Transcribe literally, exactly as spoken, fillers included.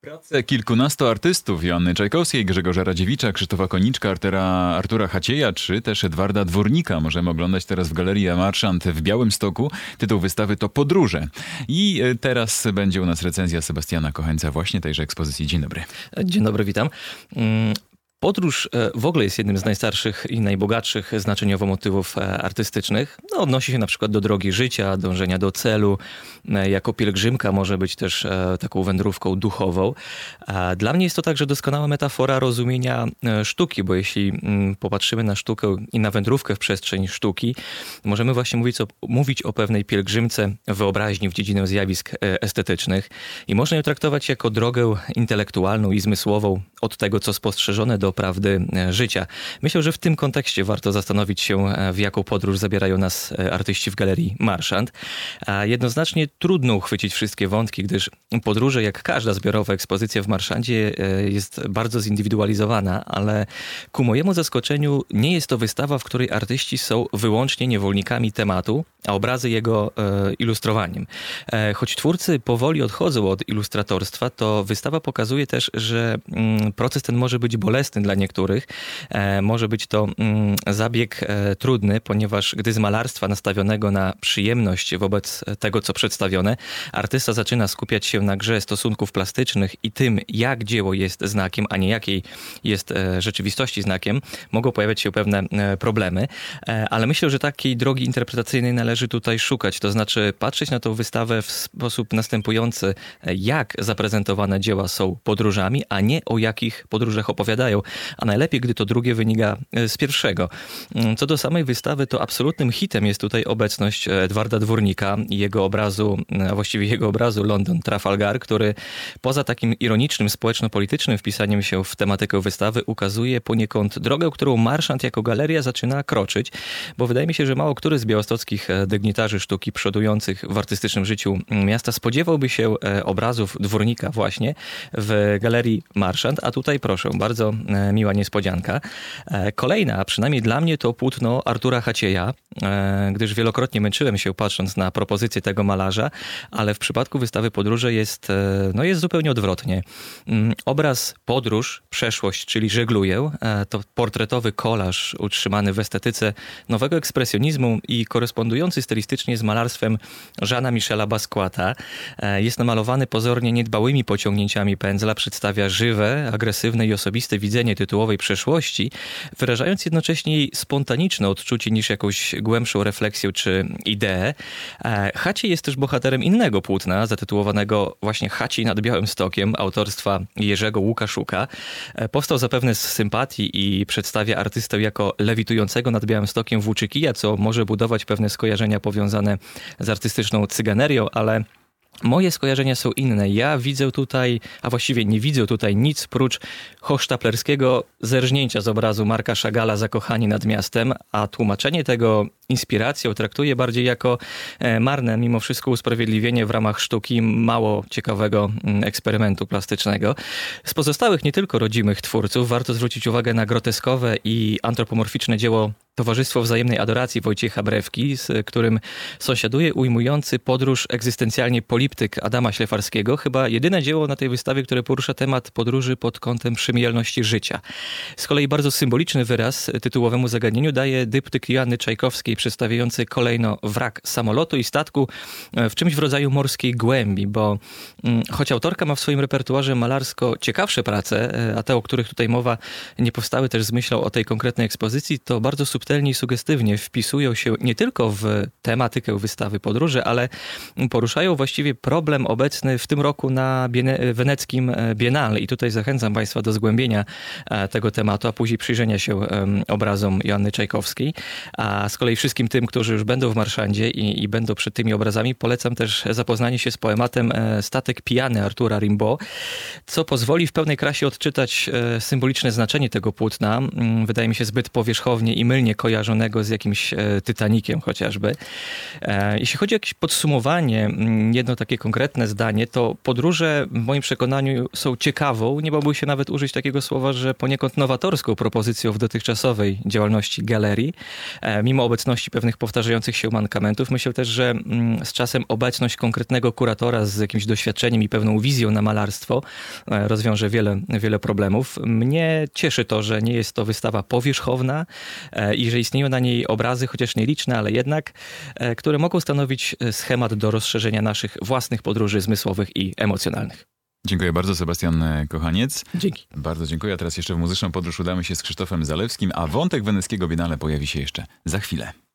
Prace kilkunastu artystów, Joanny Czajkowskiej, Grzegorza Radziewicza, Krzysztofa Koniczka, Artura, Artura Hacieja czy też Edwarda Dwórnika możemy oglądać teraz w Galerii Marchant w Białymstoku. Tytuł wystawy to Podróże. I teraz będzie u nas recenzja Sebastiana Kocheńca właśnie tejże ekspozycji. Dzień dobry. Dzień dobry, witam. Podróż w ogóle jest jednym z najstarszych i najbogatszych znaczeniowo motywów artystycznych. No, odnosi się na przykład do drogi życia, dążenia do celu. Jako pielgrzymka może być też taką wędrówką duchową. Dla mnie jest to także doskonała metafora rozumienia sztuki, bo jeśli popatrzymy na sztukę i na wędrówkę w przestrzeń sztuki, możemy właśnie mówić o, mówić o pewnej pielgrzymce wyobraźni w dziedzinę zjawisk estetycznych i można ją traktować jako drogę intelektualną i zmysłową od tego, co spostrzeżone do prawdy życia. Myślę, że w tym kontekście warto zastanowić się, w jaką podróż zabierają nas artyści w Galerii Marchant. A jednoznacznie trudno uchwycić wszystkie wątki, gdyż podróże, jak każda zbiorowa ekspozycja w Marchancie, jest bardzo zindywidualizowana, ale ku mojemu zaskoczeniu nie jest to wystawa, w której artyści są wyłącznie niewolnikami tematu, a obrazy jego ilustrowaniem. Choć twórcy powoli odchodzą od ilustratorstwa, to wystawa pokazuje też, że proces ten może być bolesny dla niektórych. Może być to zabieg trudny, ponieważ gdy z malarstwa nastawionego na przyjemność wobec tego, co przedstawione, artysta zaczyna skupiać się na grze stosunków plastycznych i tym, jak dzieło jest znakiem, a nie jakiej jest rzeczywistości znakiem, mogą pojawiać się pewne problemy. Ale myślę, że takiej drogi interpretacyjnej należy tutaj szukać. To znaczy patrzeć na tę wystawę w sposób następujący, jak zaprezentowane dzieła są podróżami, a nie o jakich podróżach opowiadają. A najlepiej, gdy to drugie wynika z pierwszego. Co do samej wystawy, to absolutnym hitem jest tutaj obecność Edwarda Dwórnika i jego obrazu, a właściwie jego obrazu London Trafalgar, który poza takim ironicznym, społeczno-politycznym wpisaniem się w tematykę wystawy ukazuje poniekąd drogę, którą Marchant jako galeria zaczyna kroczyć, bo wydaje mi się, że mało który z białostockich dygnitarzy sztuki przodujących w artystycznym życiu miasta spodziewałby się obrazów Dwórnika właśnie w Galerii Marchant, a tutaj proszę, bardzo miła niespodzianka. Kolejna, a przynajmniej dla mnie, to płótno Artura Hacieja, gdyż wielokrotnie męczyłem się patrząc na propozycję tego malarza, ale w przypadku wystawy Podróże jest, no jest zupełnie odwrotnie. Obraz Podróż, przeszłość, czyli żegluję, to portretowy kolaż utrzymany w estetyce nowego ekspresjonizmu i korespondujący stylistycznie z malarstwem Jeana Michela Basquiata. Jest namalowany pozornie niedbałymi pociągnięciami pędzla, przedstawia żywe, agresywne i osobiste widzenie tytułowej przeszłości, wyrażając jednocześnie jej spontaniczne odczucie niż jakąś głębszą refleksję czy ideę. Haciej jest też bohaterem innego płótna, zatytułowanego właśnie Haciej nad Białymstokiem, autorstwa Jerzego Łukaszuka. Powstał zapewne z sympatii i przedstawia artystę jako lewitującego nad Białymstokiem włóczykija, co może budować pewne skojarzenia powiązane z artystyczną cyganerią, ale moje skojarzenia są inne. Ja widzę tutaj, a właściwie nie widzę tutaj nic prócz hochsztaplerskiego zerżnięcia z obrazu Marka Chagalla Zakochani nad miastem, a tłumaczenie tego inspiracją traktuję bardziej jako marne, mimo wszystko usprawiedliwienie w ramach sztuki mało ciekawego eksperymentu plastycznego. Z pozostałych, nie tylko rodzimych twórców, warto zwrócić uwagę na groteskowe i antropomorficzne dzieło Towarzystwo Wzajemnej Adoracji Wojciecha Brewki, z którym sąsiaduje ujmujący podróż egzystencjalnie poliptyk Adama Ślefarskiego. Chyba jedyne dzieło na tej wystawie, które porusza temat podróży pod kątem przemijalności życia. Z kolei bardzo symboliczny wyraz tytułowemu zagadnieniu daje dyptyk Joanny Czajkowskiej, przedstawiający kolejno wrak samolotu i statku w czymś w rodzaju morskiej głębi, bo choć autorka ma w swoim repertuarze malarsko ciekawsze prace, a te, o których tutaj mowa, nie powstały też z myślą o tej konkretnej ekspozycji, to bardzo subtelnie i sugestywnie wpisują się nie tylko w tematykę wystawy Podróże, ale poruszają właściwie problem obecny w tym roku na Biene- weneckim Biennale. I tutaj zachęcam Państwa do zgłębienia tego tematu, a później przyjrzenia się obrazom Joanny Czajkowskiej. A z kolei wszystkim tym, którzy już będą w Marchancie i, i będą przed tymi obrazami, polecam też zapoznanie się z poematem Statek pijany Artura Rimbaud, co pozwoli w pełnej krasie odczytać symboliczne znaczenie tego płótna. Wydaje mi się zbyt powierzchownie i mylnie kojarzonego z jakimś Titanikiem chociażby. Jeśli chodzi o jakieś podsumowanie, jedno takie konkretne zdanie, to podróże w moim przekonaniu są ciekawą, nie bałbym się nawet użyć takiego słowa, że poniekąd nowatorską propozycją w dotychczasowej działalności galerii. Mimo obecności pewnych powtarzających się mankamentów, myślę też, że z czasem obecność konkretnego kuratora z jakimś doświadczeniem i pewną wizją na malarstwo rozwiąże wiele, wiele problemów. Mnie cieszy to, że nie jest to wystawa powierzchowna i że istnieją na niej obrazy, chociaż nieliczne, ale jednak, które mogą stanowić schemat do rozszerzenia naszych własnych podróży zmysłowych i emocjonalnych. Dziękuję bardzo, Sebastian Kochaniec. Dzięki. Bardzo dziękuję. A teraz jeszcze w muzyczną podróż udamy się z Krzysztofem Zalewskim, a wątek weneckiego Biennale pojawi się jeszcze za chwilę.